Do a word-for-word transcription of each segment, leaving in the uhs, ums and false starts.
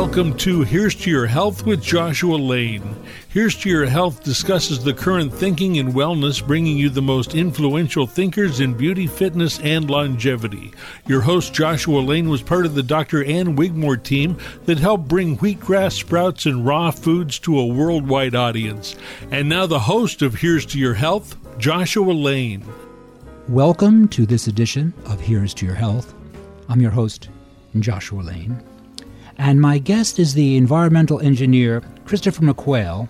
Welcome to Here's to Your Health with Joshua Lane. Here's to Your Health discusses the current thinking in wellness, bringing you the most influential thinkers in beauty, fitness, and longevity. Your host, Joshua Lane, was part of the Doctor Ann Wigmore team that helped bring wheatgrass sprouts and raw foods to a worldwide audience. And now the host of Here's to Your Health, Joshua Lane. Welcome to this edition of Here's to Your Health. I'm your host, Joshua Lane. And my guest is the environmental engineer, Christopher McQuail,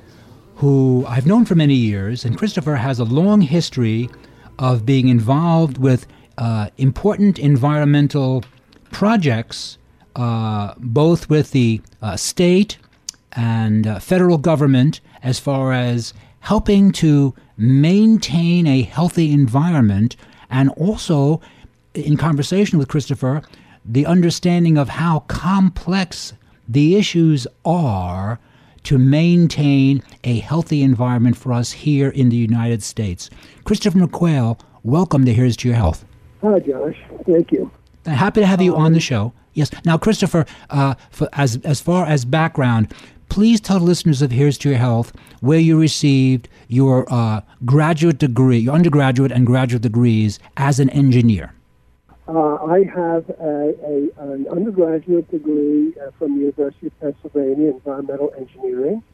who I've known for many years. And Christopher has a long history of being involved with uh, important environmental projects, uh, both with the uh, state and uh, federal government, as far as helping to maintain a healthy environment, and also, in conversation with Christopher, the understanding of how complex the issues are to maintain a healthy environment for us here in the United States. Christopher McQuail, welcome to Here's to Your Health. Hi, Josh. Thank you. Happy to have you on the show. Yes. Now, Christopher, uh, for, as as far as background, please tell the listeners of Here's to Your Health where you received your uh, graduate degree, your undergraduate and graduate degrees as an engineer. Uh, I have a, a, an undergraduate degree uh, from the University of Pennsylvania, environmental engineering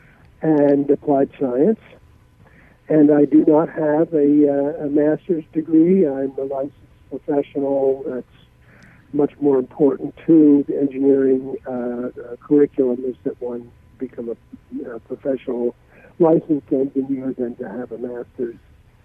and applied science. And I do not have a, uh, a master's degree. I'm a licensed professional. That's much more important to the engineering uh, uh, curriculum is that one become a uh, professional licensed engineer than to have a master's.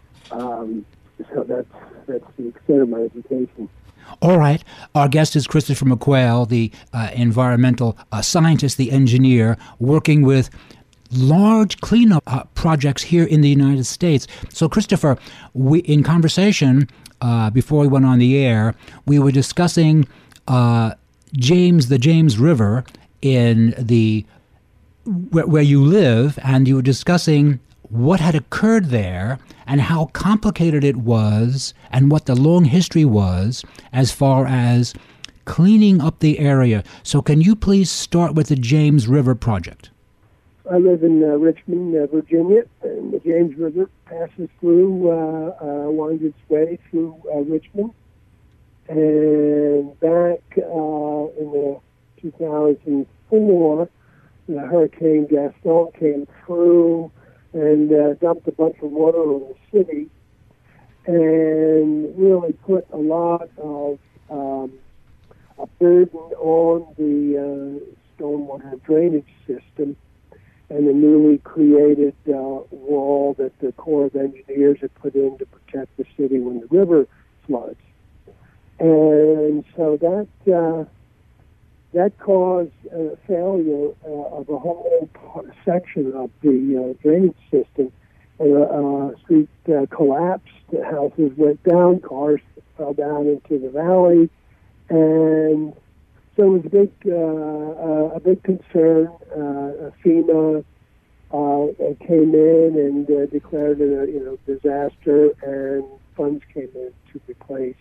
Um, So that's that's the extent of my education. All right. Our guest is Christopher McQuail, the uh, environmental uh, scientist, the engineer, working with large cleanup uh, projects here in the United States. So, Christopher, we in conversation uh, before we went on the air, we were discussing uh, James, the James River in the where, where you live, and you were discussing what had occurred there and how complicated it was and what the long history was as far as cleaning up the area. So can you please start with the James River project? I live in uh, Richmond, uh, Virginia, and the James River passes through, uh, uh, winds its way through uh, Richmond. And back uh, in the two thousand four, the Hurricane Gaston came through and uh, dumped a bunch of water on the city and really put a lot of um, a burden on the uh, stormwater drainage system and the newly created uh, wall that the Corps of Engineers had put in to protect the city when the river floods. And so that uh, that caused uh, failure uh, of a whole part, section of the uh, drainage system. And a uh, uh, street uh, collapsed, the houses went down, cars fell down into the valley, and so it was a big, uh, uh, a big concern. Uh, FEMA uh, came in and uh, declared it a you know disaster, and funds came in to replace.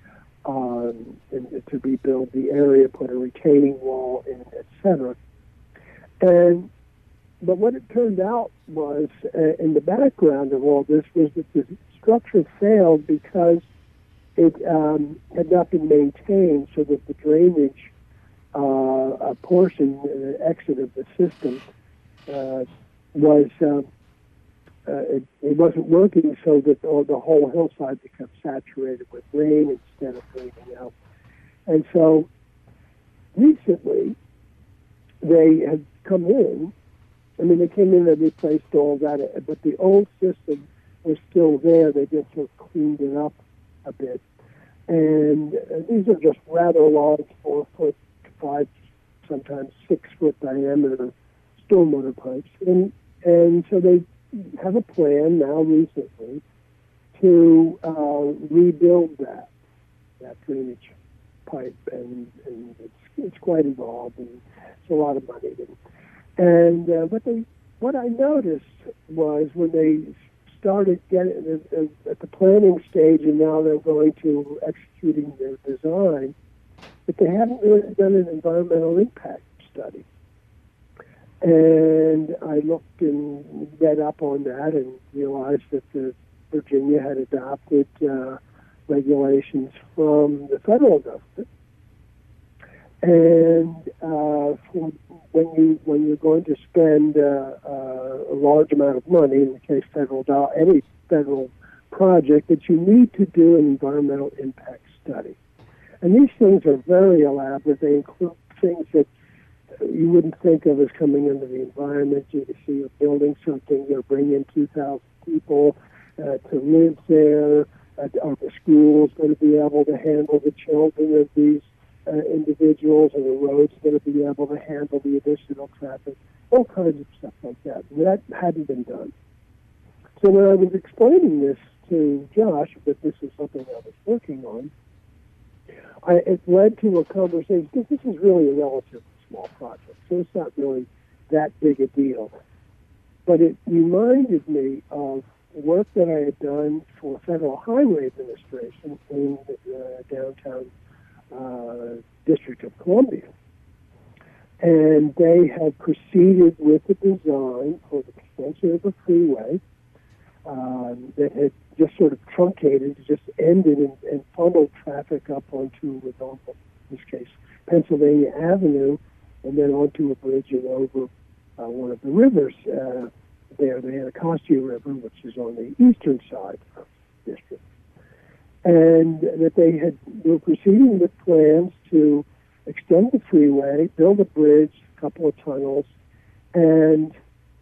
Um, and to rebuild the area, put a retaining wall in, et cetera. And but what it turned out was, uh, in the background of all this, was that the structure failed because it um, had not been maintained, so that the drainage uh, a portion, the exit of the system, uh, was. Um, Uh, it, it wasn't working, so that oh, the whole hillside became saturated with rain instead of draining out. And so recently, they had come in. I mean, they came in and replaced all that, but the old system was still there. They just sort of cleaned it up a bit. And uh, these are just rather large, four foot, five, sometimes six foot diameter stormwater pipes. And and so they have a plan now recently to uh, rebuild that that drainage pipe, and, and it's it's quite involved, and it's a lot of money. And, and uh, what they what I noticed was when they started getting uh, at the planning stage, and now they're going to executing their design, that they haven't really done an environmental impact study. And I looked and read up on that and realized that the Virginia had adopted uh, regulations from the federal government. And uh, for when you when you're going to spend uh, uh, a large amount of money, in the case federal dollar, any federal project, that you need to do an environmental impact study. And these things are very elaborate. They include things that you wouldn't think of as coming into the environment. You see, you're building something, you're bringing two thousand people uh, to live there. Uh, are the schools going to be able to handle the children of these uh, individuals? Are the roads going to be able to handle the additional traffic? All kinds of stuff like that. And that hadn't been done. So when I was explaining this to Josh, that this is something I was working on, I, it led to a conversation, because this is really a relatively small project, so it's not really that big a deal. But it reminded me of work that I had done for Federal Highway Administration in the uh, downtown uh, District of Columbia. And they had proceeded with the design for the extension of a freeway um, that had just sort of truncated, just ended and, and funneled traffic up onto, in this case, Pennsylvania Avenue, and then onto a bridge and over uh, one of the rivers uh, there, the Anacostia River, which is on the eastern side of the district. And that they had were proceeding with plans to extend the freeway, build a bridge, a couple of tunnels, and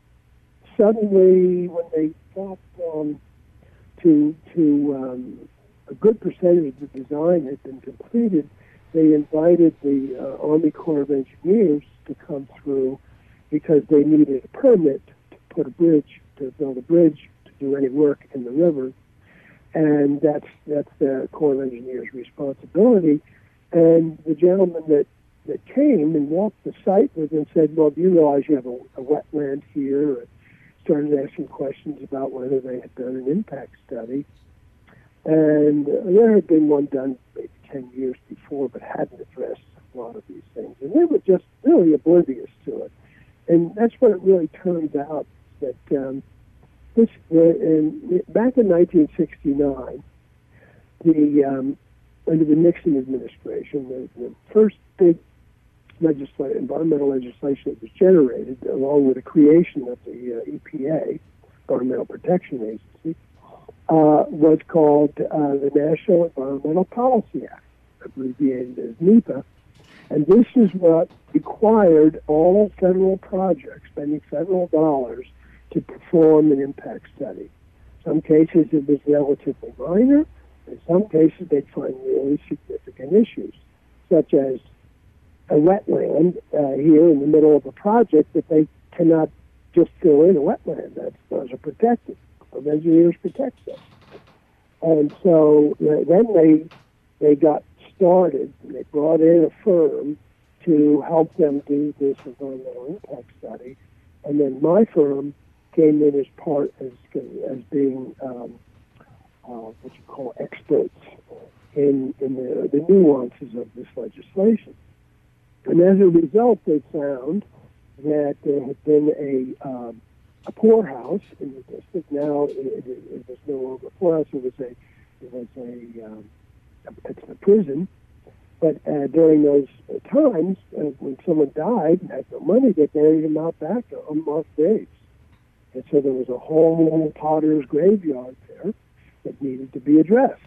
suddenly when they got um, to to um, a good percentage of the design had been completed, they invited the uh, Army Corps of Engineers to come through because they needed a permit to put a bridge, to build a bridge, to do any work in the river. And that's that's the Corps of Engineers' responsibility. And the gentleman that, that came and walked the site with them said, well, do you realize you have a, a wetland here? And started asking questions about whether they had done an impact study. And uh, there had been one done maybe ten years before, but hadn't addressed a lot of these things. And they were just really oblivious to it. And that's what it really turns out, that um, this, uh, in, back in nineteen sixty-nine, the um, under the Nixon administration, the, the first big legislation, environmental legislation that was generated, along with the creation of the uh, E P A, Environmental Protection Agency, uh, was called uh, the National Environmental Policy Act, abbreviated as NEPA. And this is what required all federal projects, spending federal dollars, to perform an impact study. In some cases, it was relatively minor. In some cases, they'd find really significant issues, such as a wetland uh, here in the middle of a project that they cannot just fill in a wetland. That's, those are protected. The engineers protect them. And so uh, then they they got started, and they brought in a firm to help them do this environmental impact study. And then my firm came in as part, as, as being um, uh, what you call experts in, in the, the nuances of this legislation. And as a result, they found that there had been a um, a poorhouse in the district. Now it, it, it was no longer a poorhouse; it was a it was a, um, a it's a prison. But uh, during those times, uh, when someone died and had no money, they buried him out back to unmarked graves. And so there was a whole potter's graveyard there that needed to be addressed.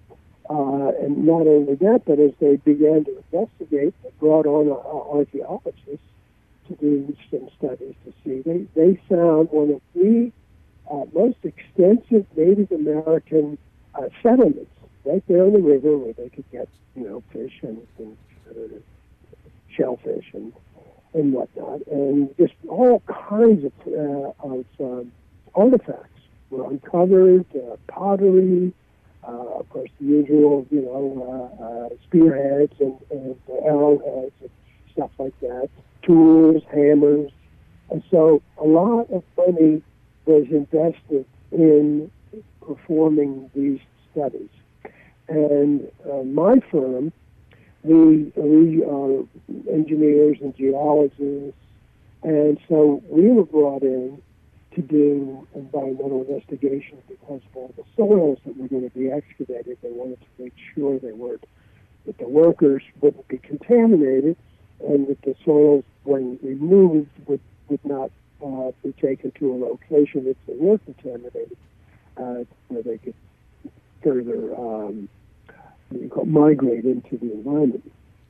Uh, and not only that, but as they began to investigate, they brought on uh, archaeologists to do some studies to see. They, they found one of the uh, most extensive Native American uh, settlements right there on the river where they could get, you know, fish and, and uh, shellfish and, and whatnot. And just all kinds of, uh, of um, artifacts were uncovered, uh, pottery, Uh, of course, the usual, you know, uh, uh, spearheads and, and arrowheads and stuff like that, tools, hammers. And so a lot of money was invested in performing these studies. And uh, my firm we we are engineers and geologists, and so we were brought in to do environmental investigations because of all the soils that were going to be excavated. They wanted to make sure they weren't, that the workers wouldn't be contaminated, and that the soils, when removed, would, would not uh, be taken to a location if they were contaminated, uh, where they could further um, what you call, migrate into the environment.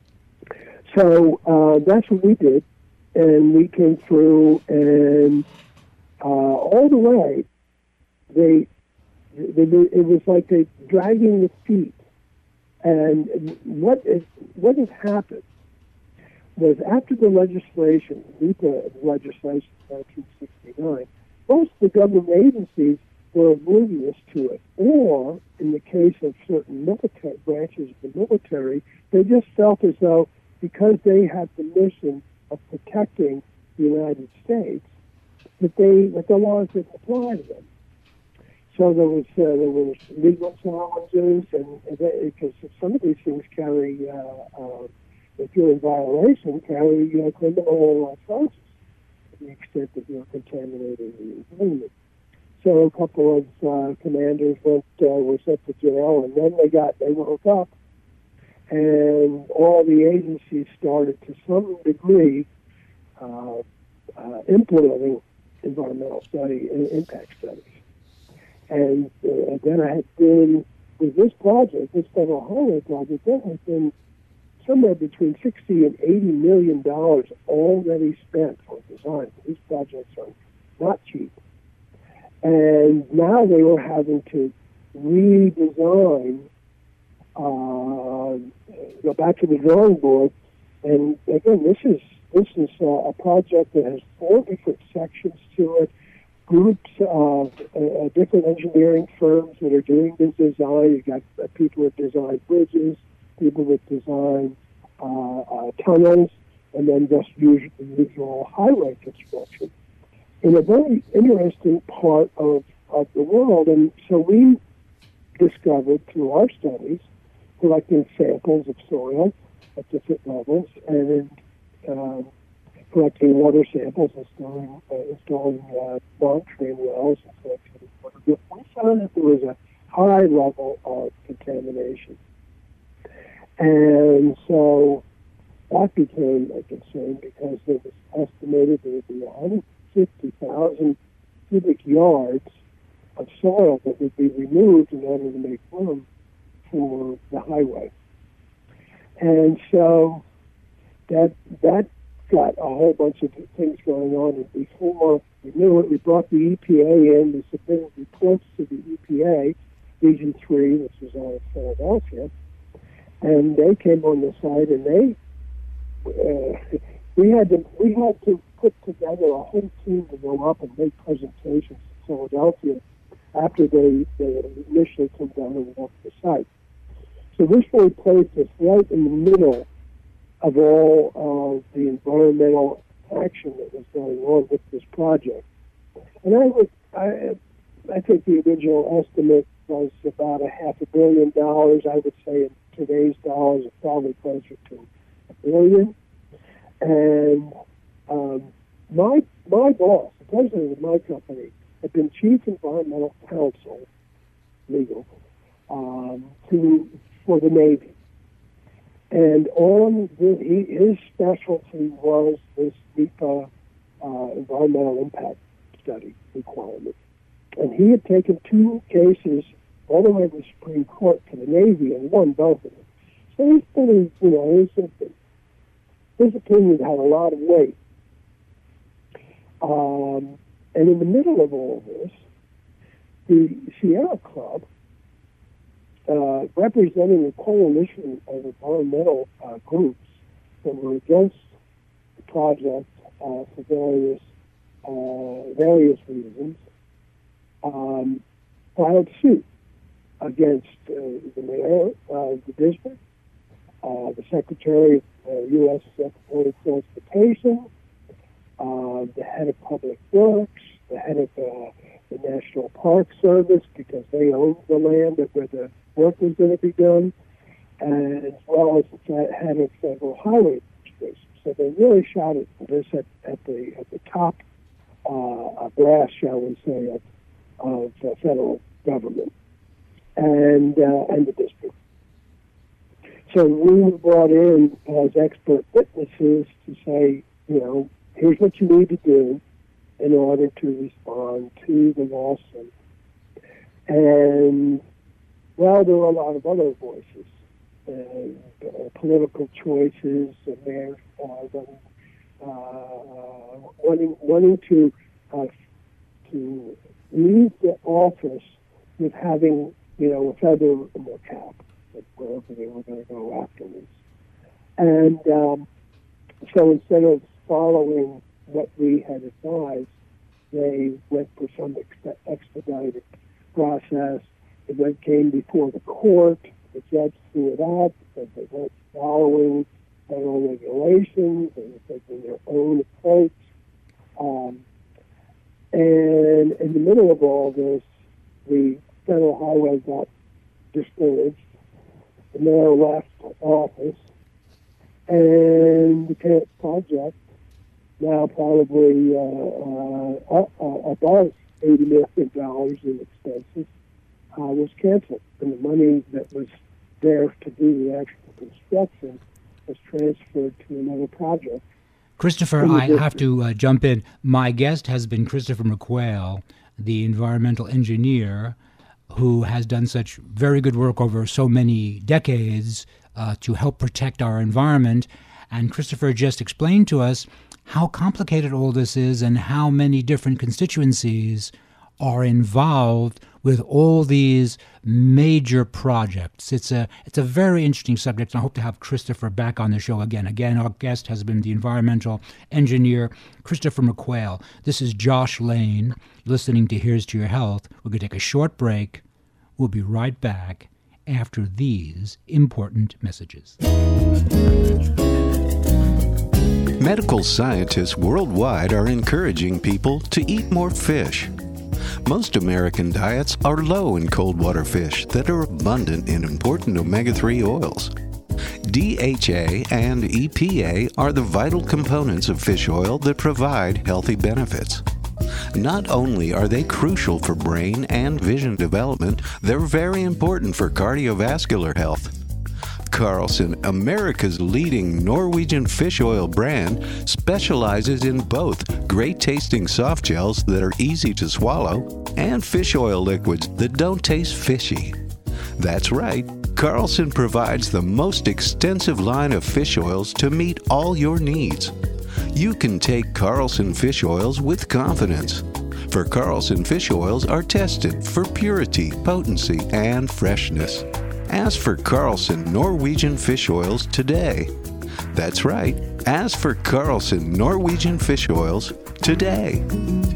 So uh, that's what we did, and we came through, and uh, all the way, they, they, they it was like they dragging the feet. And what is, what has happened was after the legislation, NEPA legislation in nineteen sixty-nine, most of the government agencies were oblivious to it. Or, in the case of certain military branches of the military, they just felt as though because they had the mission of protecting the United States, that they that the laws didn't apply to them. So there was uh, there was legal challenges, and, and they, because some of these things carry, uh, uh, if you're in violation, carry uh, criminal uh, charges to the extent that you're contaminating the environment. So a couple of uh, commanders went uh, were sent to jail, and then they got they woke up, and all the agencies started to some degree uh, uh, implementing environmental study and impact studies. And uh, then I had been, with this project, this federal highway project, there has been somewhere between sixty and eighty million dollars already spent for design. These projects are not cheap. And now they were having to redesign, uh, go back to the drawing board. And again, this is this is uh, a project that has four different sections to it. Groups of uh, different engineering firms that are doing this design. You've got uh, people that design bridges, people that design uh, uh, tunnels, and then just usual, usual highway construction in a very interesting part of, of the world. And so we discovered through our studies, collecting samples of soil at different levels, and um, collecting water samples, installing, uh, installing uh, monitoring wells, and collecting water. We found that there was a high level of contamination. And so that became a concern because it was estimated there would be one hundred fifty thousand cubic yards of soil that would be removed in order to make room for the highway. And so that that got a whole bunch of things going on, and before we knew it, we brought the E P A in, we submitted reports to the E P A, Region three, which is out of Philadelphia, and they came on the site, and they, uh, we had to, we had to put together a whole team to go up and make presentations to Philadelphia after they, they initially came down and walked the site. So this really placed us right in the middle of all of the environmental action that was going on with this project. And I would, I, I think the original estimate was about a half a billion dollars. I would say in today's dollars, it's probably closer to a billion. And um, my my boss, the president of my company, had been chief environmental counsel, legal, um, to for the Navy. And on the, he, his specialty was this NEPA uh, environmental impact study requirement. And he had taken two cases all the way to the Supreme Court for the Navy and won both of them. So he's pretty, you know, his, his opinion had a lot of weight. Um, and in the middle of all this, the Sierra Club, Uh, representing a coalition of environmental uh, groups that were against the project uh, for various uh, various reasons, um, filed suit against uh, the mayor of the district, uh, the secretary, uh, U S Secretary of Transportation, uh, the head of Public Works, the head of uh, the National Park Service, because they owned the land where the work was going to be done, as well as the head of Federal Highway Administration. So they really shot at this at, at the at the top uh, brass, shall we say, of, of the federal government and uh, and the district. So we were brought in as expert witnesses to say, you know, here's what you need to do in order to respond to the lawsuit. And, well, there were a lot of other voices, and, uh, political choices, and there's uh, uh, wanting, wanting to, uh, to leave the office with having, you know, a feather in their cap, wherever they were going to go afterwards. And um, so instead of following what we had advised, they went for some ex- expedited process. It went, came before the court. The judge threw it out because they weren't following federal regulations. They were taking their own approach. Um, and in the middle of all this, the federal highway got discouraged. The mayor left office, and the project, now probably uh, uh, uh, above eighty million dollars in expenses, uh, was canceled. And the money that was there to do the actual construction was transferred to another project. Christopher, I have to uh, jump in. My guest has been Christopher McQuail, the environmental engineer who has done such very good work over so many decades uh, to help protect our environment. And Christopher just explained to us how complicated all this is and how many different constituencies are involved with all these major projects. It's a it's a very interesting subject, and I hope to have Christopher back on the show again. Again, our guest has been the environmental engineer, Christopher McQuail. This is Josh Lane, listening to Here's to Your Health. We're going to take a short break. We'll be right back after these important messages. Medical scientists worldwide are encouraging people to eat more fish. Most American diets are low in cold water fish that are abundant in important omega three oils. D H A and E P A are the vital components of fish oil that provide healthy benefits. Not only are they crucial for brain and vision development, they're very important for cardiovascular health. Carlson, America's leading Norwegian fish oil brand, specializes in both great-tasting soft gels that are easy to swallow and fish oil liquids that don't taste fishy. That's right, Carlson provides the most extensive line of fish oils to meet all your needs. You can take Carlson fish oils with confidence, for Carlson fish oils are tested for purity, potency, and freshness. Ask for Carlson Norwegian fish oils today. That's right, ask for Carlson Norwegian fish oils today.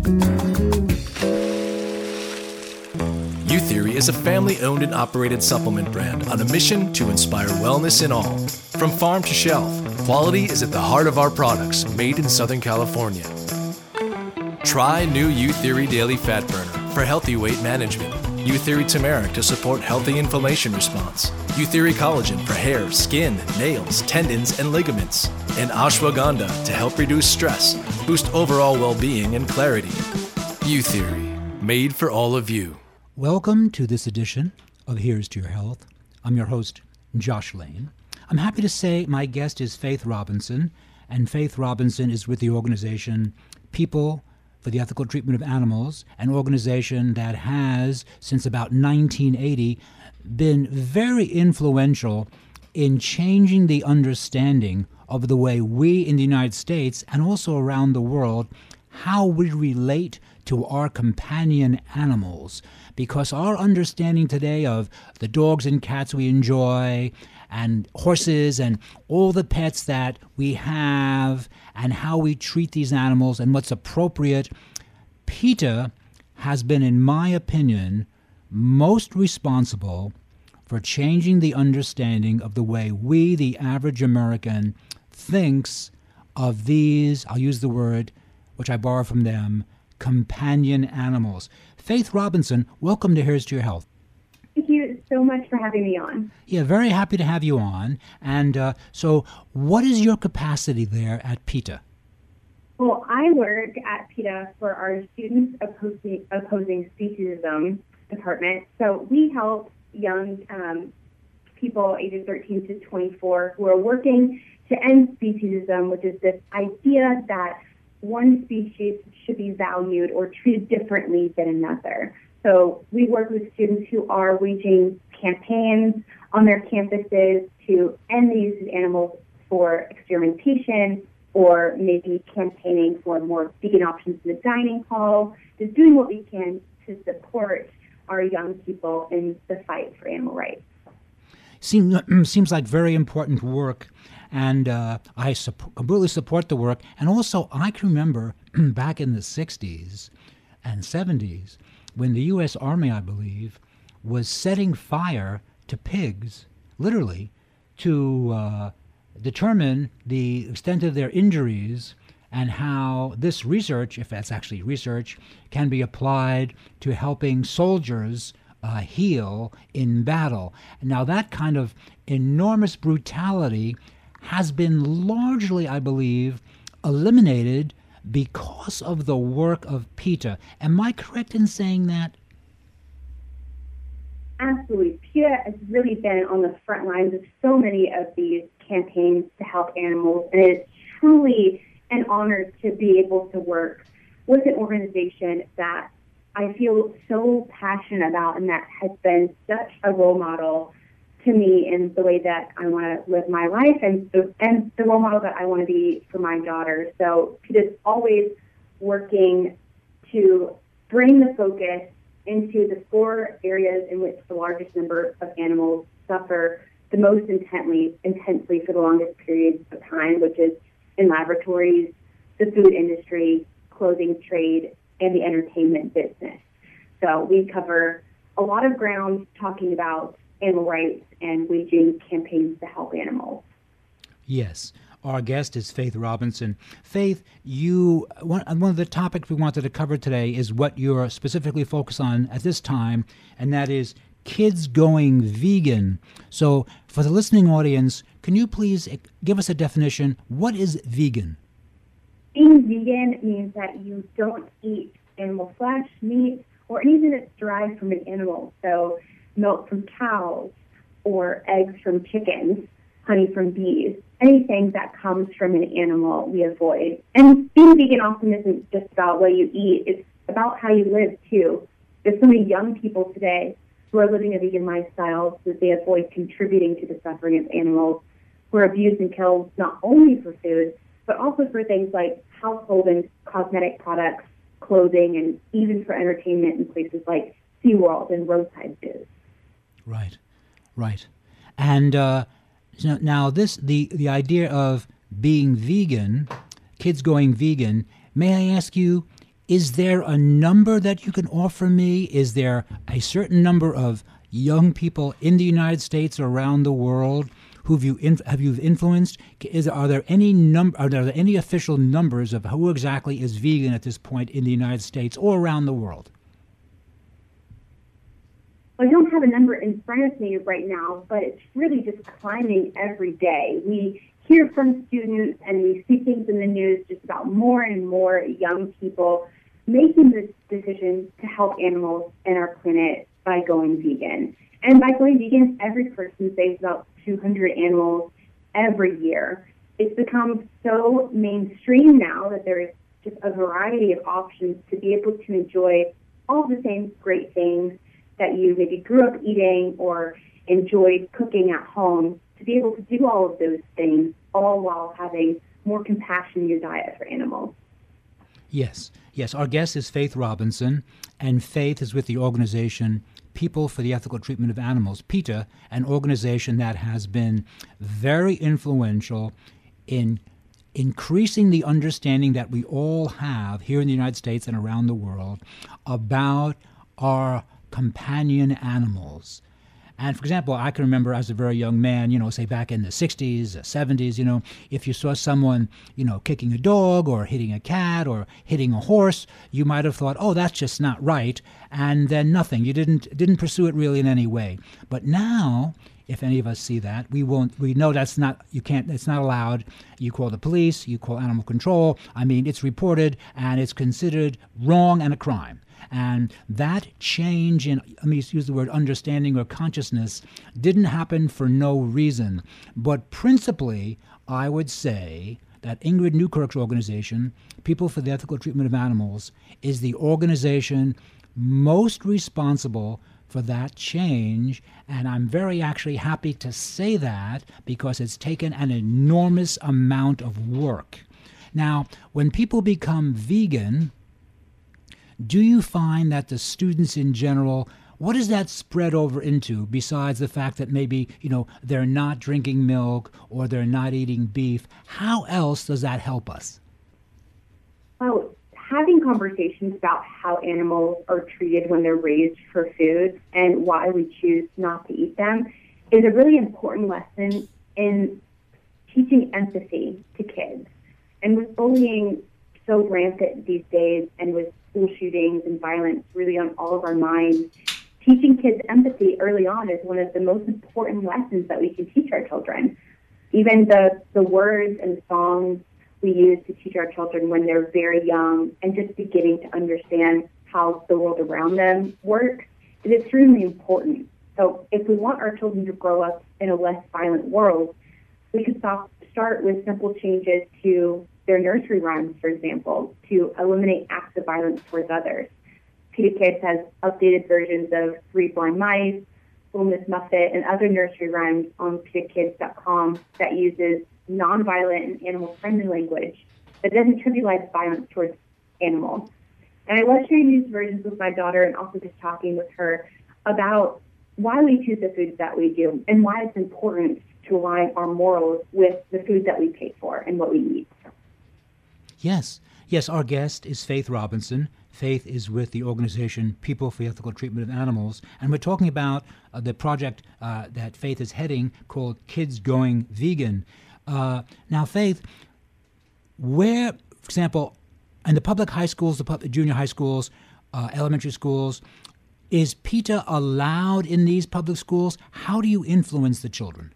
Youtheory is a family-owned and operated supplement brand on a mission to inspire wellness in all. From farm to shelf, quality is at the heart of our products, made in Southern California. Try new Youtheory Daily Fat Burner for healthy weight management. Youtheory Turmeric to support healthy inflammation response. Youtheory Collagen for hair, skin, nails, tendons, and ligaments. And Ashwagandha to help reduce stress, boost overall well-being and clarity. Youtheory, made for all of you. Welcome to this edition of Here's to Your Health. I'm your host, Josh Lane. I'm happy to say my guest is Faith Robinson, and Faith Robinson is with the organization People for the Ethical Treatment of Animals, an organization that has, since about nineteen eighty, been very influential in changing the understanding of the way we in the United States and also around the world, how we relate to our companion animals. Because our understanding today of the dogs and cats we enjoy, and horses and all the pets that we have, and how we treat these animals and what's appropriate, PETA has been, in my opinion, most responsible for changing the understanding of the way we, the average American, thinks of these, I'll use the word, which I borrow from them, companion animals. Faith Robinson, welcome to Here's to Your Health. Thank you so much for having me on. Yeah, very happy to have you on. And uh, so what is your capacity there at PETA? Well, I work at PETA for our Students Opposing, Opposing Speciesism department. So we help young um, people ages thirteen to twenty-four who are working to end speciesism, which is this idea that one species should be valued or treated differently than another. So we work with students who are waging campaigns on their campuses to end the use of animals for experimentation, or maybe campaigning for more vegan options in the dining hall, just doing what we can to support our young people in the fight for animal rights. Seems, seems like very important work, and uh, I supp- completely support the work. And also, I can remember back in the sixties and seventies when the U S Army, I believe, was setting fire to pigs, literally, to uh, determine the extent of their injuries and how this research, if that's actually research, can be applied to helping soldiers uh, heal in battle. Now, that kind of enormous brutality has been largely, I believe, eliminated because of the work of PETA. Am I correct in saying that? Absolutely. PETA has really been on the front lines of so many of these campaigns to help animals, and it's truly an honor to be able to work with an organization that I feel so passionate about and that has been such a role model to me in the way that I want to live my life and the, and the role model that I want to be for my daughter. So PETA is always working to bring the focus into the four areas in which the largest number of animals suffer the most intently, intensely for the longest periods of time, which is in laboratories, the food industry, clothing trade, and the entertainment business. So we cover a lot of ground talking about animal rights and waging campaigns to help animals. Yes. Our guest is Faith Robinson. Faith, you one, one of the topics we wanted to cover today is what you're specifically focused on at this time, and that is kids going vegan. So for the listening audience, can you please give us a definition? What is vegan? Being vegan means that you don't eat animal flesh, meat, or anything that's derived from an animal. So milk from cows or eggs from chickens, honey from bees. Anything that comes from an animal we avoid. And being vegan often isn't just about what you eat, it's about how you live too. There's so many young people today who are living a vegan lifestyle so that they avoid contributing to the suffering of animals who are abused and killed not only for food, but also for things like household and cosmetic products, clothing, and even for entertainment in places like SeaWorld and roadside zoos. Right, right. And uh, so now this the, the idea of being vegan, kids going vegan, may I ask you, is there a number that you can offer me? Is there a certain number of young people in the United States or around the world who you inf- have you influenced? Is are there any number? Are there any official numbers of who exactly is vegan at this point in the United States or around the world? Well, I don't have a number in front of me right now, but it's really just climbing every day. We hear from students and we see things in the news just about more and more young people making this decision to help animals and our planet by going vegan. And by going vegan, every person saves about two hundred animals every year. It's become so mainstream now that there is just a variety of options to be able to enjoy all the same great things that you maybe grew up eating or enjoyed cooking at home, to be able to do all of those things, all while having more compassion in your diet for animals. Yes, yes. Our guest is Faith Robinson, and Faith is with the organization People for the Ethical Treatment of Animals, PETA, an organization that has been very influential in increasing the understanding that we all have here in the United States and around the world about our companion animals. And for example, I can remember as a very young man, you know, say back in the sixties, seventies, you know, if you saw someone, you know, kicking a dog or hitting a cat or hitting a horse, you might have thought, oh, that's just not right. And then nothing. You didn't didn't pursue it really in any way. But now, if any of us see that, we won't. We know that's not. You can't. It's not allowed. You call the police. You call animal control. I mean, it's reported and it's considered wrong and a crime. And that change in, let me use the word understanding or consciousness, didn't happen for no reason. But principally, I would say that Ingrid Newkirk's organization, People for the Ethical Treatment of Animals, is the organization most responsible for that change. And I'm very actually happy to say that because it's taken an enormous amount of work. Now, when people become vegan, do you find that the students in general, what does that spread over into besides the fact that maybe, you know, they're not drinking milk or they're not eating beef? How else does that help us? Well, having conversations about how animals are treated when they're raised for food and why we choose not to eat them is a really important lesson in teaching empathy to kids. And with bullying so rampant these days and with school shootings and violence really on all of our minds, teaching kids empathy early on is one of the most important lessons that we can teach our children. Even the, the words and songs we use to teach our children when they're very young and just beginning to understand how the world around them works is extremely important. So if we want our children to grow up in a less violent world, we could stop, start with simple changes to their nursery rhymes, for example, to eliminate acts of violence towards others. PETA Kids has updated versions of Three Blind Mice, Little Miss Muffet, and other nursery rhymes on peta kids dot com that uses nonviolent and animal-friendly language that doesn't trivialize violence towards animals. And I love sharing these versions with my daughter and also just talking with her about why we choose the foods that we do and why it's important to align our morals with the food that we pay for and what we eat. Yes. Yes, our guest is Faith Robinson. Faith is with the organization People for the Ethical Treatment of Animals, and we're talking about uh, the project uh, that Faith is heading called Kids Going Vegan. Uh, now, Faith, where, for example, in the public high schools, the public, junior high schools, uh, elementary schools, is PETA allowed in these public schools? How do you influence the children?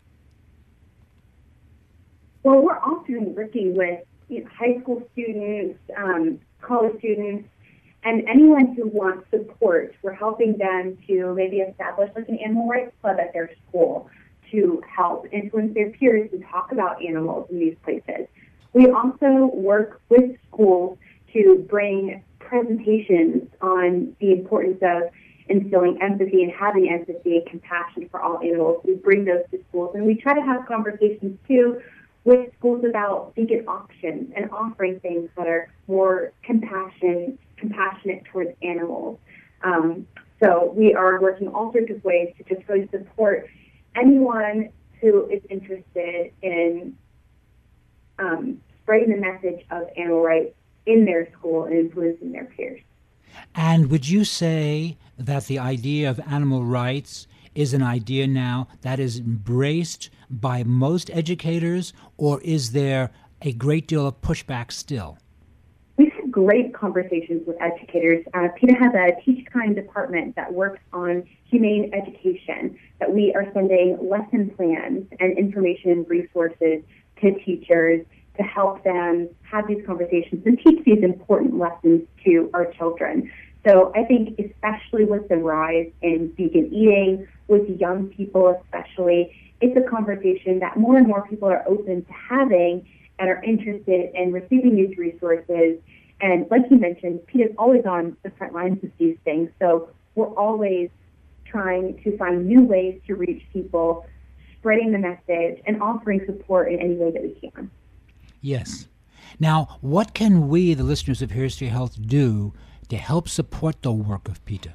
Well, we're often working with you know, high school students, um, college students, and anyone who wants support. We're helping them to maybe establish like an animal rights club at their school to help influence their peers to talk about animals in these places. We also work with schools to bring presentations on the importance of instilling empathy and having empathy and compassion for all animals. We bring those to schools, and we try to have conversations too with schools about vegan options and offering things that are more compassion, compassionate towards animals. Um, so we are working all sorts of ways to just really support anyone who is interested in um, spreading the message of animal rights in their school and influencing their peers. And would you say that the idea of animal rights is an idea now that is embraced by most educators, or is there a great deal of pushback still? We've had great conversations with educators. Uh, PETA has a Teach Kind department that works on humane education, that we are sending lesson plans and information resources to teachers to help them have these conversations and teach these important lessons to our children. So I think especially with the rise in vegan eating, with young people especially, it's a conversation that more and more people are open to having and are interested in receiving these resources. And like you mentioned, PETA is always on the front lines of these things. So we're always trying to find new ways to reach people, spreading the message, and offering support in any way that we can. Yes. Now, what can we, the listeners of Here's to Your Health, do to help support the work of PETA?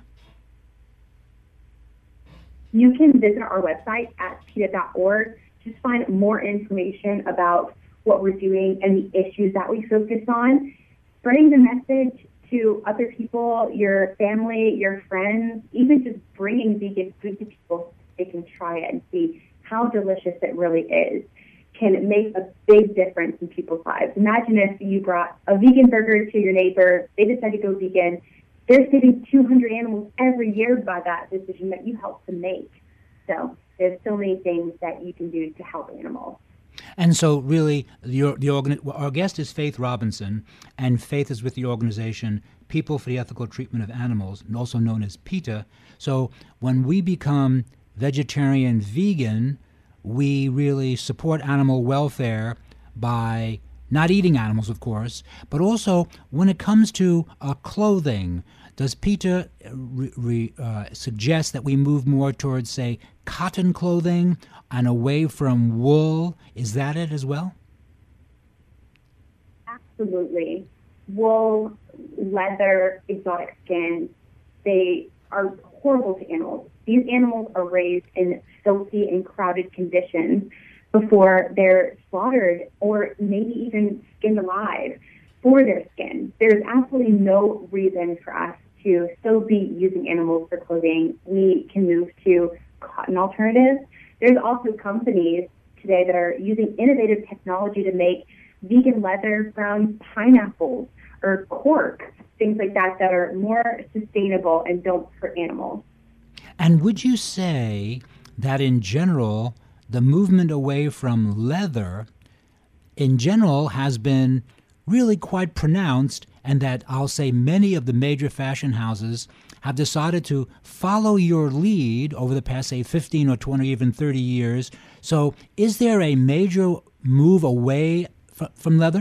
You can visit our website at PETA dot org to find more information about what we're doing and the issues that we focus on. Spreading the message to other people, your family, your friends, even just bringing vegan food to people they can try it and see how delicious it really is, can make a big difference in people's lives. Imagine if you brought a vegan burger to your neighbor, they decide to go vegan. They're saving two hundred animals every year by that decision that you helped to make. So there's so many things that you can do to help animals. And so really, the, the organ, our guest is Faith Robinson, and Faith is with the organization People for the Ethical Treatment of Animals, and also known as PETA. So when we become vegetarian, vegan, we really support animal welfare by not eating animals, of course, but also when it comes to uh, clothing, does PETA re, re, uh, suggest that we move more towards, say, cotton clothing and away from wool? Is that it as well? Absolutely. Wool, leather, exotic skin, they are horrible to animals. These animals are raised in filthy and crowded conditions before they're slaughtered or maybe even skinned alive for their skin. There's absolutely no reason for us to still be using animals for clothing. We can move to cotton alternatives. There's also companies today that are using innovative technology to make vegan leather from pineapples or cork, things like that that are more sustainable and don't hurt animals. And would you say that in general, the movement away from leather in general has been really quite pronounced, and that I'll say many of the major fashion houses have decided to follow your lead over the past, say, fifteen or twenty, even thirty years. So is there a major move away f- from leather?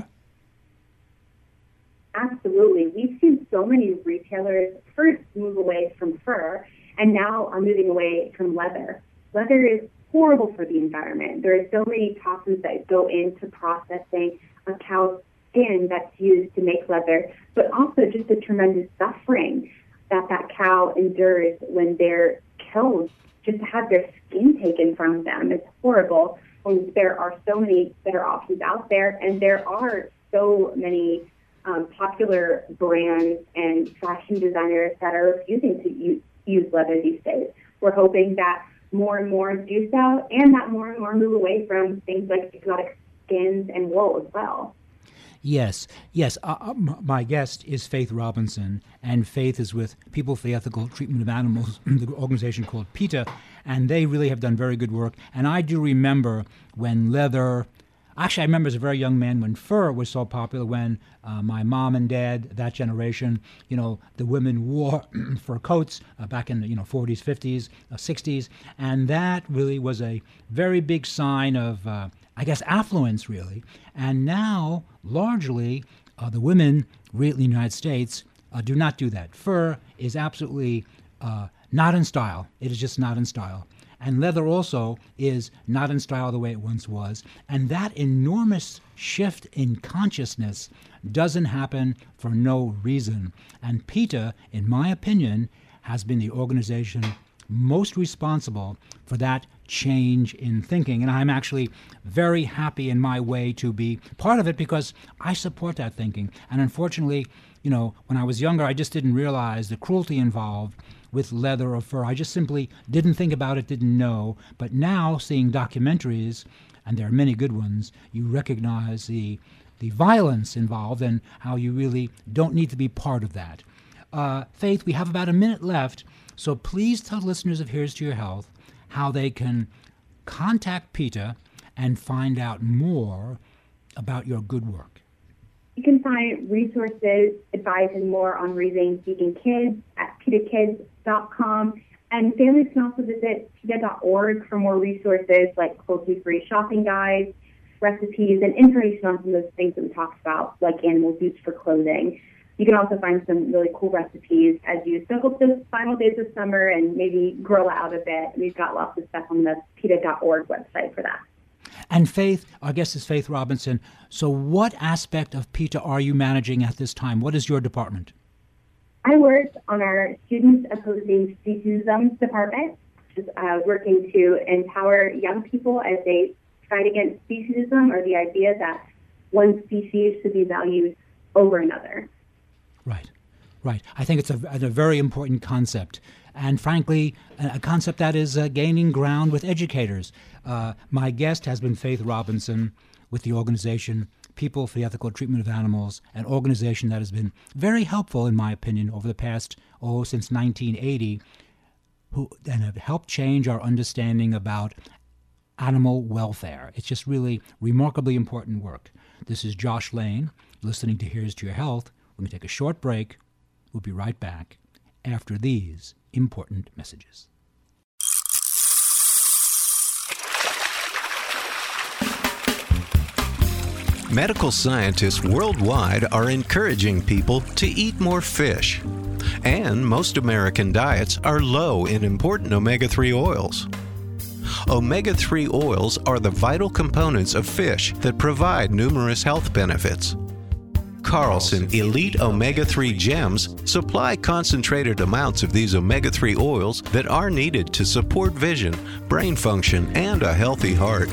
Absolutely. We've seen so many retailers first move away from fur and now are moving away from leather. Leather is horrible for the environment. There are so many toxins that go into processing a cow's skin that's used to make leather, but also just the tremendous suffering that that cow endures when they're killed just to have their skin taken from them. It's horrible when there are so many better options out there, and there are so many um, popular brands and fashion designers that are refusing to use, use leather these days. We're hoping that more and more do so, and that more and more move away from things like exotic skins and wool as well. Yes, yes. Uh, my guest is Faith Robinson, and Faith is with People for the Ethical Treatment of Animals, the organization called PETA, and they really have done very good work. And I do remember when leather, actually I remember as a very young man when fur was so popular, when uh, my mom and dad, that generation, you know, the women wore fur coats uh, back in the, you know, forties, fifties, uh, sixties, and that really was a very big sign of uh, I guess, affluence, really. And now, largely, uh, the women really in the United States uh, do not do that. Fur is absolutely uh, not in style. It is just not in style. And leather also is not in style the way it once was. And that enormous shift in consciousness doesn't happen for no reason. And PETA, in my opinion, has been the organization most responsible for that change in thinking. And I'm actually very happy in my way to be part of it because I support that thinking. And unfortunately, you know, when I was younger, I just didn't realize the cruelty involved with leather or fur. I just simply didn't think about it, didn't know. But now, seeing documentaries, and there are many good ones, you recognize the the violence involved and how you really don't need to be part of that. Uh, Faith, we have about a minute left, so please tell listeners of Here's to Your Health how they can contact PETA and find out more about your good work. You can find resources, advice, and more on raising vegan kids at peta kids dot com. And families can also visit peta dot org for more resources like cruelty-free shopping guides, recipes, and information on some of those things that we talked about, like animal boots for clothing. You can also find some really cool recipes as you soak up those final days of summer and maybe grow out a bit. We've got lots of stuff on the peta dot org website for that. And Faith, our guest is Faith Robinson. So what aspect of PETA are you managing at this time? What is your department? I work on our Students Opposing Speciesism department, which is uh, working to empower young people as they fight against speciesism, or the idea that one species should be valued over another. Right, Right. I think it's a, a very important concept. And frankly, a concept that is uh, gaining ground with educators. Uh, my guest has been Faith Robinson with the organization People for the Ethical Treatment of Animals, an organization that has been very helpful, in my opinion, over the past, oh, since nineteen eighty, who and have helped change our understanding about animal welfare. It's just really remarkably important work. This is Josh Lane, listening to Here's to Your Health. We're going to take a short break. We'll be right back after these important messages. Medical scientists worldwide are encouraging people to eat more fish. And most American diets are low in important omega three oils. omega three oils are the vital components of fish that provide numerous health benefits. Carlson Elite omega three Gems supply concentrated amounts of these omega three oils that are needed to support vision, brain function, and a healthy heart.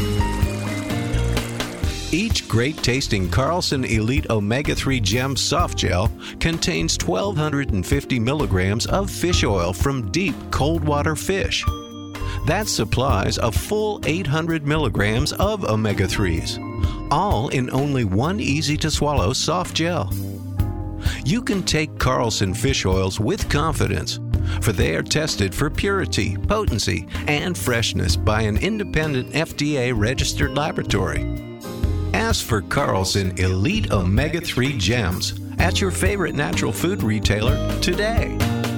Each great-tasting Carlson Elite omega three Gems soft gel contains twelve fifty milligrams of fish oil from deep cold water fish. That supplies a full eight hundred milligrams of omega threes, all in only one easy-to-swallow soft gel. You can take Carlson fish oils with confidence, for they are tested for purity, potency, and freshness by an independent F D A-registered laboratory. Ask for Carlson Elite omega three Gems at your favorite natural food retailer today.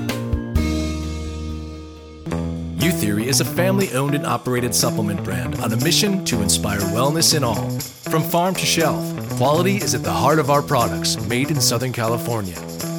Youtheory is a family-owned and operated supplement brand on a mission to inspire wellness in all. From farm to shelf, quality is at the heart of our products, made in Southern California.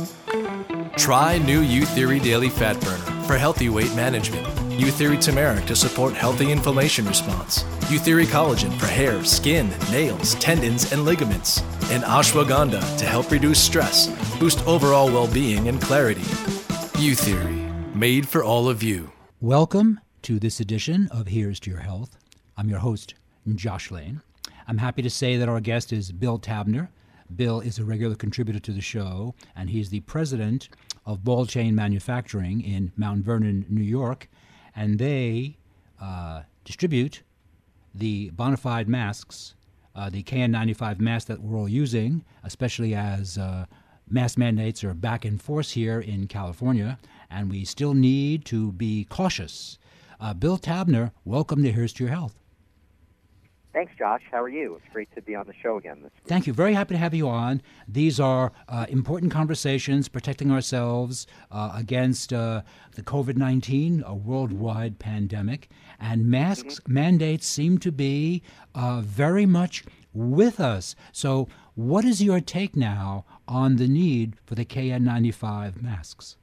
Try new Youtheory Daily Fat Burner for healthy weight management. Youtheory Turmeric to support healthy inflammation response. Youtheory Collagen for hair, skin, nails, tendons, and ligaments. And Ashwagandha to help reduce stress, boost overall well-being and clarity. Youtheory, made for all of you. Welcome to this edition of Here's to Your Health. I'm your host, Josh Lane. I'm happy to say that our guest is Bill Tabner. Bill is a regular contributor to the show, and he's the president of Ball Chain Manufacturing in Mount Vernon, New York, and they uh, distribute the bona fide masks, uh, the K N ninety-five masks that we're all using, especially as uh, mask mandates are back in force here in California, and we still need to be cautious. Uh, Bill Tabner, welcome to Here's to Your Health. Thanks, Josh. How are you? It's great to be on the show again this week. Thank you. Very happy to have you on. These are uh, important conversations, protecting ourselves uh, against uh, the covid nineteen, a worldwide pandemic. And masks mm-hmm. mandates seem to be uh, very much with us. So what is your take now on the need for the K N ninety-five masks?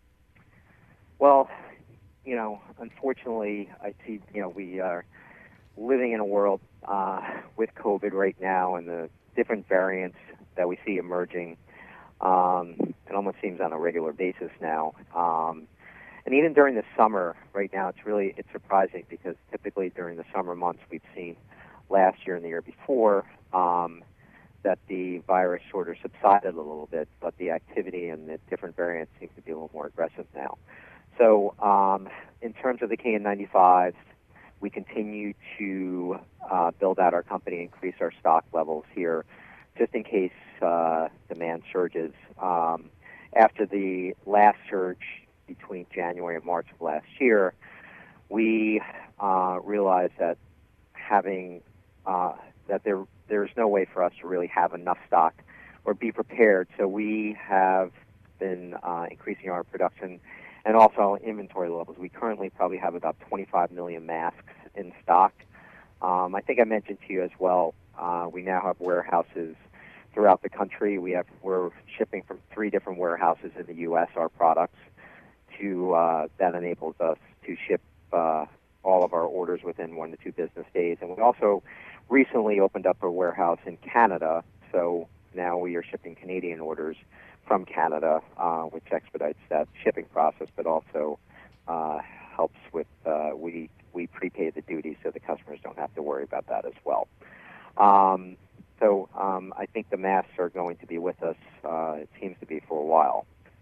Well, you know, unfortunately, I see, you know, we are living in a world uh, with COVID right now and the different variants that we see emerging. Um, it almost seems on a regular basis now. Um, and even during the summer right now, it's really, it's surprising because typically during the summer months we've seen last year and the year before um, that the virus sort of subsided a little bit, but the activity and the different variants seem to be a little more aggressive now. So um, in terms of the K N ninety-fives, we continue to uh, build out our company, increase our stock levels here, just in case uh, demand surges. Um, after the last surge between January and March of last year, we uh, realized that having uh, that there there's no way for us to really have enough stock or be prepared. So we have been uh, increasing our production and also inventory levels. We currently probably have about twenty-five million masks in stock. Um, I think I mentioned to you as well, uh, we now have warehouses throughout the country. We have, we're shipping from three different warehouses in the U S our products. To uh, that enables us to ship uh, all of our orders within one to two business days. And we also recently opened up a warehouse in Canada, so now we are shipping Canadian orders from Canada, uh, which expedites that shipping process, but also uh, helps with, uh, we, we prepay the duty so the customers don't have to worry about that as well. Um, so um, I think the masks are going to be with us, uh, it seems to be, for a while.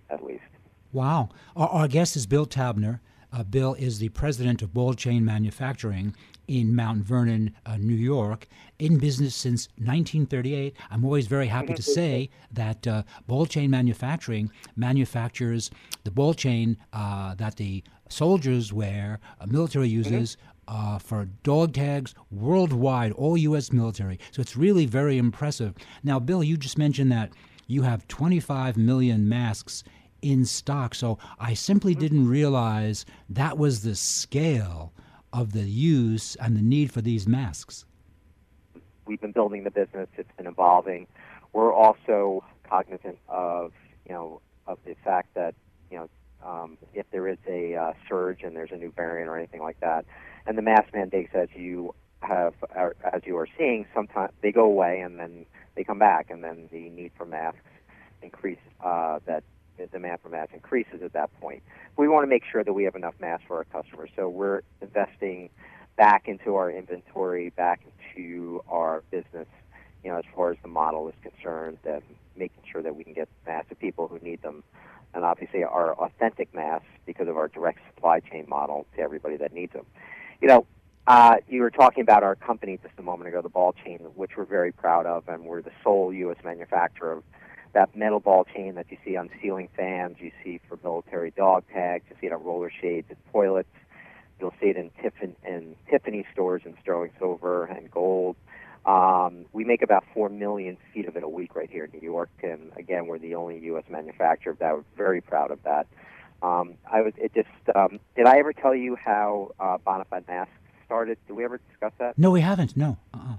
at least. Wow. Our, our guest is Bill Tabner. Uh, Bill is the president of Ball Chain Manufacturing in Mount Vernon, uh, New York, in business since nineteen thirty-eight. I'm always very happy to say that uh, Ball Chain Manufacturing manufactures the ball chain uh, that the soldiers wear, uh, military uses, mm-hmm. uh, for dog tags worldwide, all U S military. So it's really very impressive. Now, Bill, you just mentioned that you have twenty-five million masks in stock. So I simply didn't realize that was the scale of the use and the need for these masks. We've been building the business. It's been evolving. We're also cognizant of, you know, of the fact that, you know, um, if there is a uh, surge and there's a new variant or anything like that, and the mask mandates, as you have, are, as you are seeing, sometimes they go away and then they come back, and then the need for masks increase. Uh, that the demand for masks increases at that point. We want to make sure that we have enough masks for our customers, so we're investing back into our inventory, back into our business, you know, as far as the model is concerned, and making sure that we can get masks to people who need them, and obviously our authentic masks because of our direct supply chain model to everybody that needs them. You know, uh, you were talking about our company just a moment ago, the Ball Chain, which we're very proud of, and we're the sole U S manufacturer of that metal ball chain that you see on ceiling fans, you see for military dog tags, you see it on roller shades and toilets. You'll see it in Tiffany, in Tiffany stores in sterling silver and gold. Um, we make about four million feet of it a week right here in New York, and again, we're the only U S manufacturer of that. We're very proud of that. Um, I was. It just. Um, did I ever tell you how uh, Bonafide Masks started? Did we ever discuss that? No, we haven't. No. Uh-uh.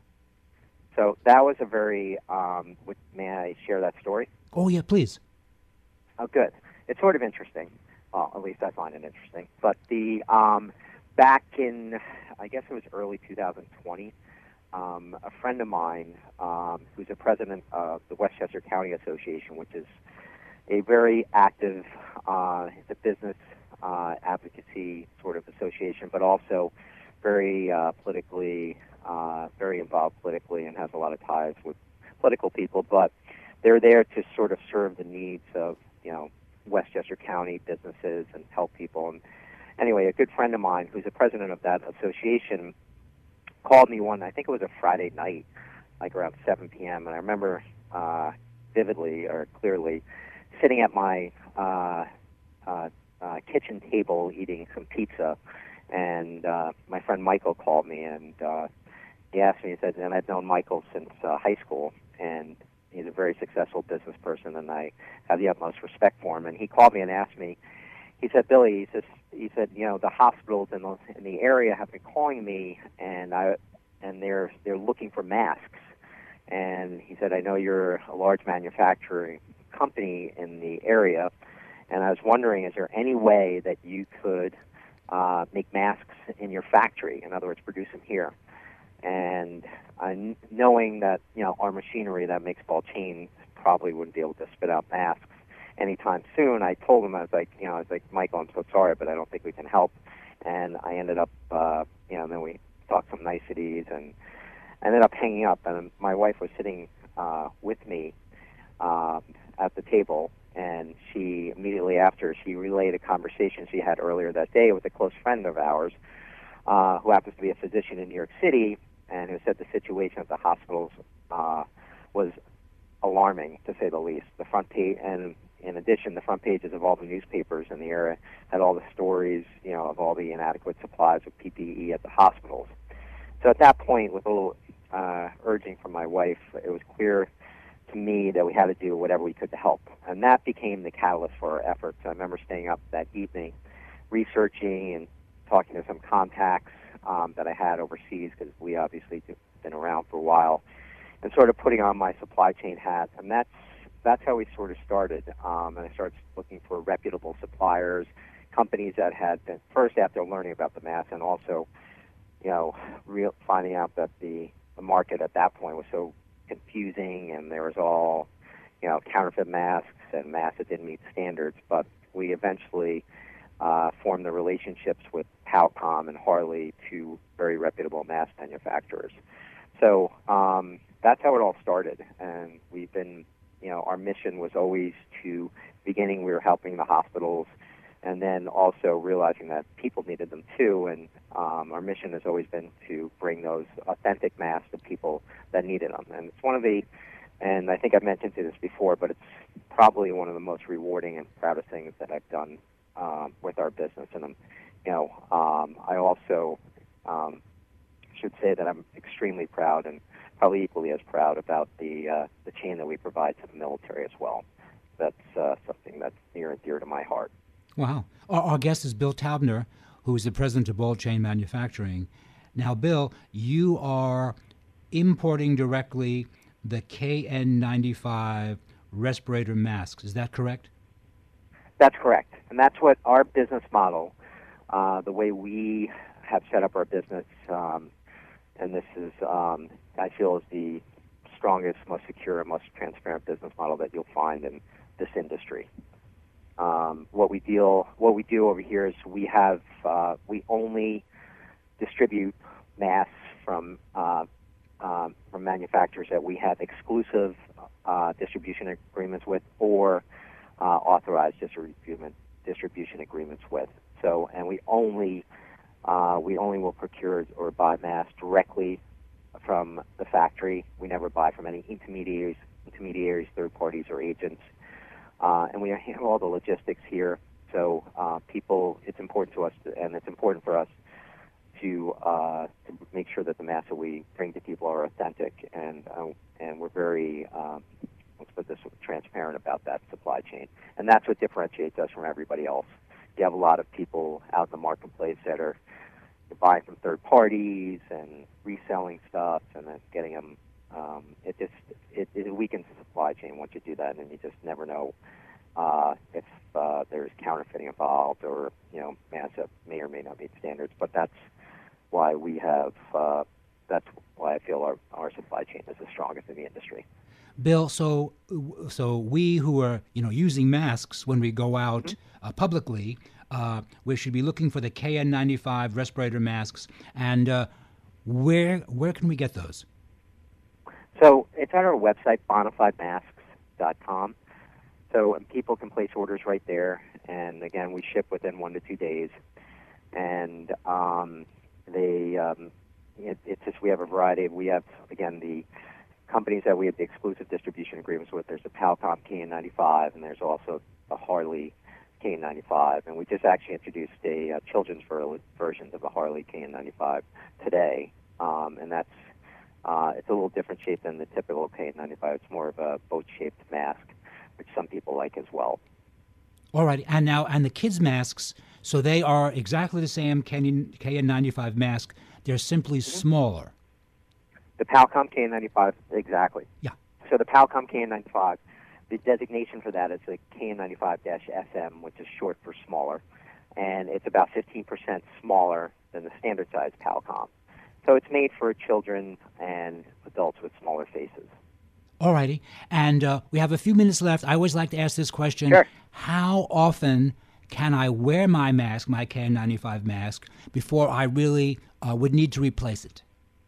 So that was a very, um, may I share that story? Oh, yeah, please. Oh, good. It's sort of interesting. Well, at least I find it interesting. But the um, back in, I guess it was early two thousand twenty, um, a friend of mine um, who's the president of the Westchester County Association, which is a very active, uh, it's a business uh, advocacy sort of association, but also very uh, politically Uh, very involved politically and has a lot of ties with political people, but they're there to sort of serve the needs of, you know, Westchester County businesses and help people. And anyway, a good friend of mine who's the president of that association called me one, I think it was a Friday night, like around seven p.m., and I remember uh, vividly or clearly sitting at my uh, uh, uh, kitchen table eating some pizza, and uh, my friend Michael called me, and uh, he asked me, he said, and I've known Michael since uh, high school, and he's a very successful business person, and I have the utmost respect for him. And he called me and asked me, he said, Billy, he says, he said, you know, the hospitals in the, in the area have been calling me, and I, and they're they're looking for masks. And he said, I know you're a large manufacturing company in the area, and I was wondering, is there any way that you could uh, make masks in your factory? In other words, produce them here. And uh, knowing that, you know, our machinery that makes ball chains probably wouldn't be able to spit out masks anytime soon, I told him, I was like, you know, I was like, Michael, I'm so sorry, but I don't think we can help. And I ended up, uh, you know, and then we talked some niceties, and I ended up hanging up. And my wife was sitting uh, with me uh, at the table, and she immediately after, she relayed a conversation she had earlier that day with a close friend of ours, uh, who happens to be a physician in New York City, and who said the situation at the hospitals uh, was alarming, to say the least. The front page, and in addition, the front pages of all the newspapers in the area had all the stories, you know, of all the inadequate supplies of P P E at the hospitals. So at that point, with a little uh, urging from my wife, it was clear to me that we had to do whatever we could to help. And that became the catalyst for our efforts. I remember staying up that evening, researching and talking to some contacts um, that I had overseas, because we obviously have been around for a while, and sort of putting on my supply chain hat. And that's that's how we sort of started. Um, and I started looking for reputable suppliers, companies that had been, first after learning about the mask, and also, you know, real, finding out that the, the market at that point was so confusing, and there was all, you know, counterfeit masks and masks that didn't meet standards. But we eventually uh, formed the relationships with Powcom and Harley, two very reputable mask manufacturers. So um, that's how it all started, and we've been you know, our mission was always to, beginning we were helping the hospitals, and then also realizing that people needed them too. And um, our mission has always been to bring those authentic masks to people that needed them. And it's one of the, and I think I've mentioned this before, but it's probably one of the most rewarding and proudest things that I've done um, with our business. And I'm, you know, um, I also um, should say that I'm extremely proud, and probably equally as proud, about the uh, the chain that we provide to the military as well. That's uh, something that's near and dear to my heart. Wow. Our, our guest is Bill Taubner, who is the president of Ball Chain Manufacturing. Now, Bill, you are importing directly the K N ninety-five respirator masks. Is that correct? That's correct. And that's what our business model, uh, the way we have set up our business, um, and this is, um, I feel, is the strongest, most secure, most transparent business model that you'll find in this industry. Um, what we deal, what we do over here is we have, uh, we only distribute masks from uh, um, from manufacturers that we have exclusive uh, distribution agreements with, or uh, authorized distribution distribution agreements with. So, and we only uh, we only will procure or buy masks directly from the factory. We never buy from any intermediaries, intermediaries, third parties, or agents. Uh, and we handle all the logistics here. So uh, people, it's important to us, to, and it's important for us to, uh, to make sure that the masks that we bring to people are authentic, and uh, and we're very, um, let's put this, transparent about that supply chain. And that's what differentiates us from everybody else. You have a lot of people out in the marketplace that are buying from third parties and reselling stuff, and then getting them. Um, it just it, it weakens the supply chain once you do that, and you just never know uh, if uh, there's counterfeiting involved, or you know, masks that may or may not meet standards. But that's why we have. Uh, that's why I feel our, our supply chain is the strongest in the industry. Bill, so so we who are you know using masks when we go out mm-hmm. uh, publicly, uh, we should be looking for the K N ninety-five respirator masks. And uh, where where can we get those? So it's on our website, bonafide masks dot com. So and people can place orders right there. And again, we ship within one to two days. And um, they, um, it, it's just we have a variety. We have, again, the companies that we have the exclusive distribution agreements with. There's the Palcom K N ninety-five, and there's also the Harley K N ninety-five. And we just actually introduced a uh, children's ver- version of the Harley K N ninety-five today. Um, and that's Uh, it's a little different shape than the typical K N ninety-five. It's more of a boat-shaped mask, which some people like as well. All right, and now, and the kids' masks, so they are exactly the same K N ninety-five mask. They're simply mm-hmm. smaller. The Palcom K N ninety-five, exactly. Yeah. So the Palcom K N ninety-five, the designation for that is the K N ninety-five S M, which is short for smaller, and it's about fifteen percent smaller than the standard-size Palcom. So it's made for children and adults with smaller faces. All righty. And uh, we have a few minutes left. I always like to ask this question. Sure. How often can I wear my mask, my K N ninety-five mask, before I really uh, would need to replace it?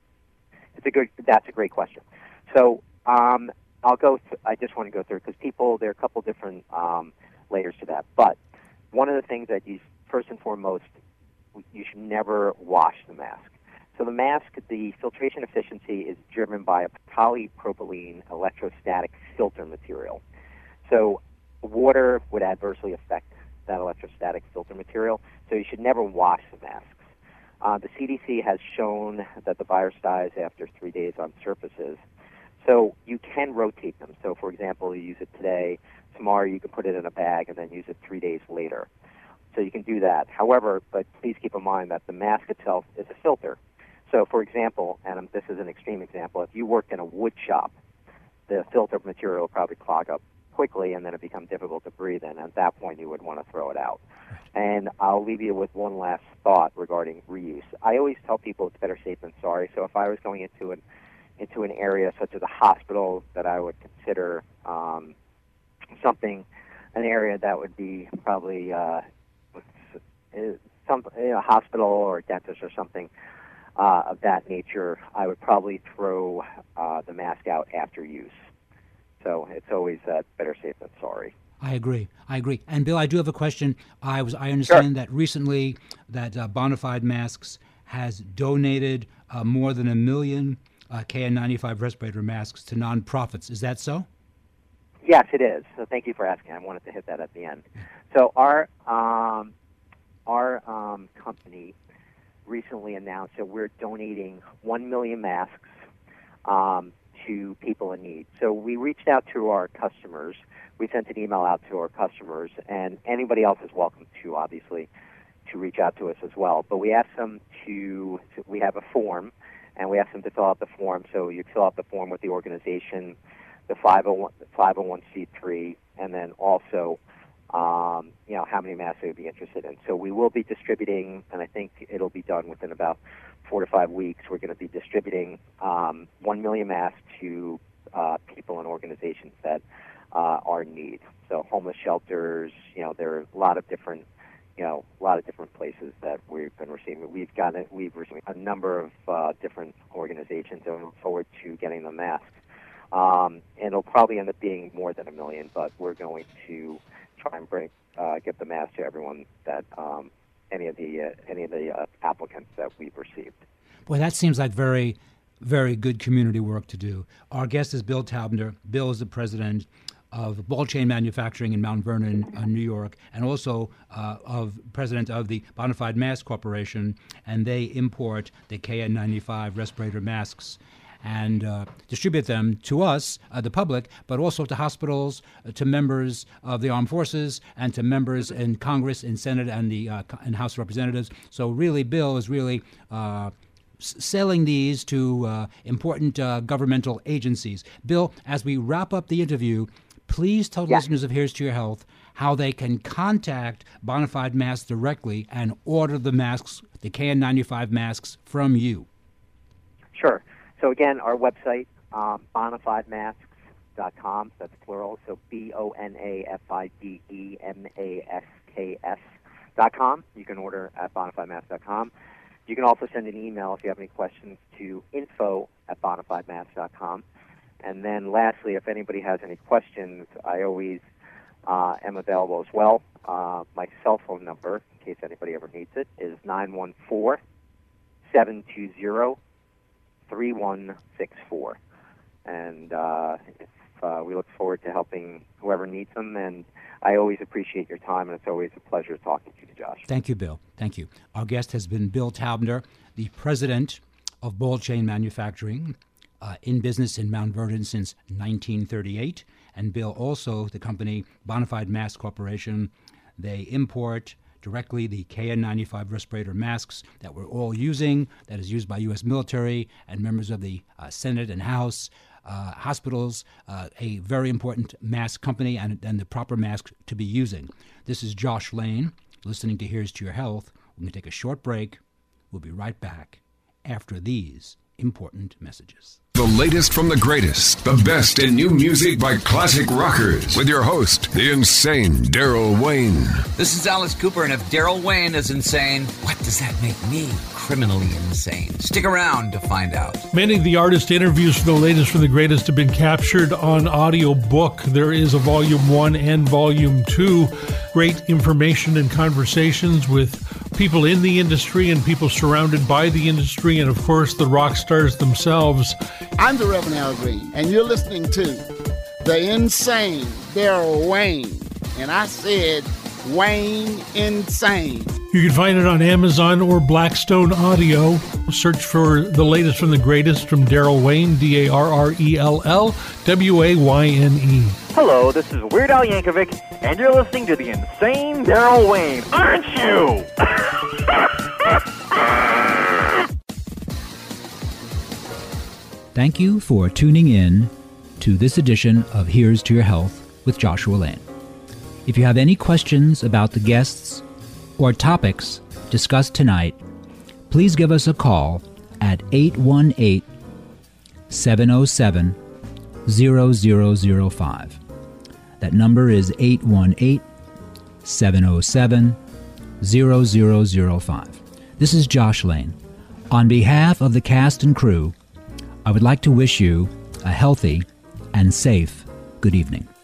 It's a good. That's a great question. So um, I'll go. Th- I just want to go through because people. There are a couple different um, layers to that. But one of the things that you first and foremost, you should never wash the mask. So the mask, the filtration efficiency is driven by a polypropylene electrostatic filter material. So water would adversely affect that electrostatic filter material, so you should never wash the masks. Uh, the C D C has shown that the virus dies after three days on surfaces, so you can rotate them. So, for example, you use it today, tomorrow you can put it in a bag and then use it three days later. So you can do that. However, but please keep in mind that the mask itself is a filter. So, for example, and this is an extreme example, if you worked in a wood shop, the filter material will probably clog up quickly, and then it becomes difficult to breathe in. At that point, you would want to throw it out. And I'll leave you with one last thought regarding reuse. I always tell people it's better safe than sorry. So if I was going into an into an area such as a hospital that I would consider um, something, an area that would be probably uh, some you know, a hospital or a dentist or something, Uh, of that nature, I would probably throw uh, the mask out after use. So it's always uh, better safe than sorry. I agree. I agree. And Bill, I do have a question. I was I understand sure. that recently that uh, Bonafide Masks has donated uh, more than a million uh, K N ninety-five respirator masks to nonprofits. Is that so? Yes, it is. So thank you for asking. I wanted to hit that at the end. So our um, our um, company recently announced that we're donating one million masks um, to people in need. So we reached out to our customers. We sent an email out to our customers, and anybody else is welcome to, obviously, to reach out to us as well. But we asked them to, to we have a form, and we asked them to fill out the form. So you fill out the form with the organization, the five oh one c three, and then also, um, you know, how many masks they would be interested in. So we will be distributing, and I think it'll be done within about four to five weeks. We're going to be distributing um, one million masks to uh, people and organizations that uh, are in need. So homeless shelters, you know, there are a lot of different, you know, a lot of different places that we've been receiving. We've gotten, we've received a number of uh, different organizations, and we look forward to getting the masks. Um, and it'll probably end up being more than a million, but we're going to try and bring uh, get the mask to everyone that um, any of the uh, any of the uh, applicants that we've received. Boy, that seems like very, very good community work to do. Our guest is Bill Taubner. Bill is the president of Ball Chain Manufacturing in Mount Vernon, uh, New York, and also uh, of president of the Bonafide Mask Corporation, and they import the K N ninety-five respirator masks and uh, distribute them to us, uh, the public, but also to hospitals, uh, to members of the armed forces, and to members in Congress, in Senate, and the uh, and House of Representatives. So really, Bill is really uh, s- selling these to uh, important uh, governmental agencies. Bill, as we wrap up the interview, please tell yes. listeners of Here's to Your Health how they can contact Bonafide Masks directly and order the masks, the K N ninety-five masks, from you. Sure. So again, our website, um, bonafide masks dot com, that's plural, so B O N A F I D E M A S K S dot com. You can order at bonafide masks dot com. You can also send an email if you have any questions to info at bonafide masks dot com. And then lastly, if anybody has any questions, I always uh, am available as well. Uh, my cell phone number, in case anybody ever needs it, is nine one four, seven two zero, three one six four. And uh, if, uh, we look forward to helping whoever needs them. And I always appreciate your time, and it's always a pleasure talking to you, Josh. Thank you, Bill. Thank you. Our guest has been Bill Taubner, the president of Ball Chain Manufacturing, uh, in business in Mount Vernon since nineteen thirty-eight. And Bill also, the company Bonafide Mask Corporation, they import directly the K N ninety-five respirator masks that we're all using, that is used by U S military and members of the uh, Senate and House, uh, hospitals, uh, a very important mask company and, and the proper mask to be using. This is Josh Lane, listening to Here's to Your Health. We're going to take a short break. We'll be right back after these important messages. The latest from the greatest, the best in new music by classic rockers, with your host, the insane Daryl Wayne. This is Alice Cooper, and if Daryl Wayne is insane, what does that make me criminally insane? Stick around to find out. Many of the artist interviews for the latest from the greatest have been captured on audio book. There is a volume one and volume two. Great information and conversations with people in the industry and people surrounded by the industry, and of course the rock stars themselves. I'm the Reverend Al Green, and you're listening to the insane Daryl Wayne. And I said Wayne Insane. You can find it on Amazon or Blackstone Audio. Search for the latest from the greatest from Daryl Wayne, D A R R E L L W A Y N E. Hello, this is Weird Al Yankovic, and you're listening to the insane Daryl Wayne, aren't you? Thank you for tuning in to this edition of Here's to Your Health with Joshua Lane. If you have any questions about the guests or topics discussed tonight, please give us a call at eight one eight, seven oh seven, zero zero zero five. That number is eight one eight, seven oh seven, zero zero zero five. This is Josh Lane. On behalf of the cast and crew, I would like to wish you a healthy and safe Good evening.